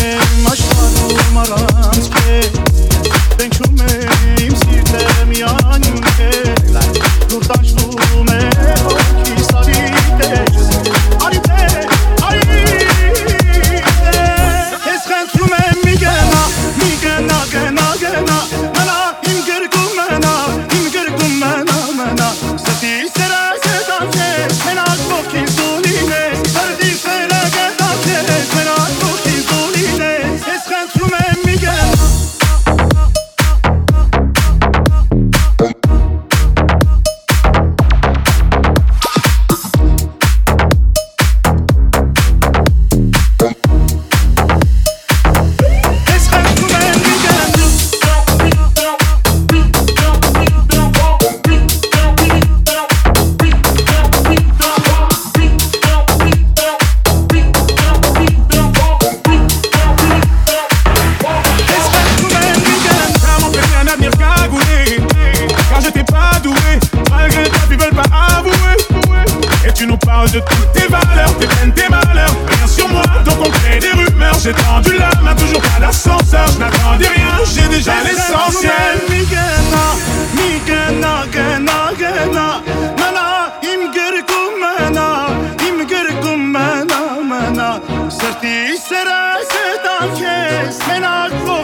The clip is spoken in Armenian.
Աշխարհում առանց քեզ Դենչում է իմ սիրտը միայն քեզ Նոր տաշվում է հոգիս արիտե Ես խնդրում եմ մի գնա Մնա իմ գրկում մնա Սրտի սերը սետան քեզ Մենակ ողքին սունին է Սրտի սերը գետան քեզ Մենակ ողքին սունին է Ես խնդրում եմ մի գնա De toutes tes valeurs, tes peines, tes malheurs. Rien sur moi, donc on crée des rumeurs. J'ai tendu la main, toujours pas d'ascenseur. Je n'attendais rien, j'ai déjà l'essentiel. Migena, im gerkum mena. Sırtı sere sedan kes, menak